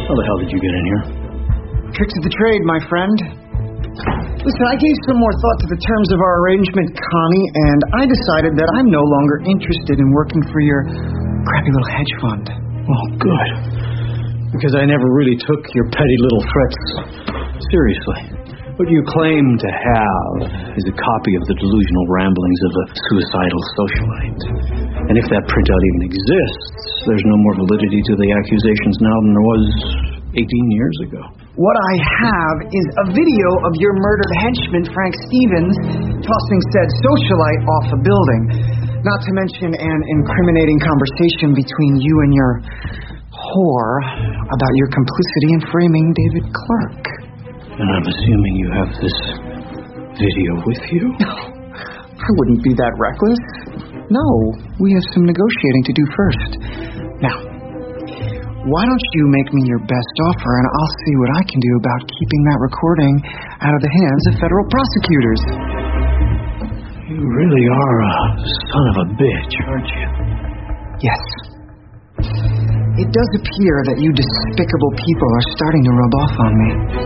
How the hell did you get in here? Tricks of the trade, my friend. Listen, I gave some more thought to the terms of our arrangement, Connie, and I decided that I'm no longer interested in working for your crappy little hedge fund. Oh, good. Because I never really took your petty little threats seriously. What you claim to have is a copy of the delusional ramblings of a suicidal socialite. And if that printout even exists, there's no more validity to the accusations now than there was 18 years ago. What I have is a video of your murdered henchman, Frank Stevens, tossing said socialite off a building. Not to mention an incriminating conversation between you and your whore about your complicity in framing David Clark. And I'm assuming you have this video with you? I wouldn't be that reckless. No, we have some negotiating to do first. Now, why don't you make me your best offer and I'll see what I can do about keeping that recording out of the hands of federal prosecutors. You really are a son of a bitch, aren't you? Yes. It does appear that you despicable people are starting to rub off on me.